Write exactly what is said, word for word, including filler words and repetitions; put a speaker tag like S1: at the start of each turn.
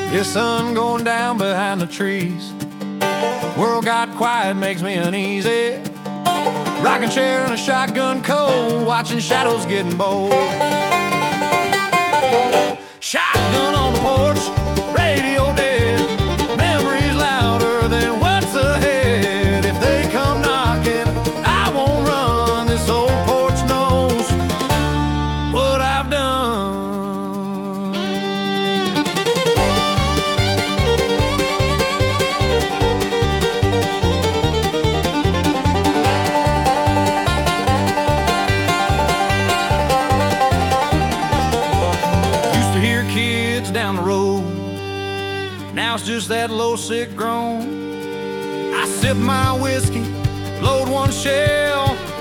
S1: Yeah, sun going down behind the trees. World got quiet, makes me uneasy. Rocking chair and a shotgun cold, watching shadows getting bold. Shotgun on the porch, radio dead. Memories louder than what's ahead. If they come knocking, I won't run. This old porch knows what I've done. Kids down the road, now it's just that low sick groan. I sip my whiskey, load one shell,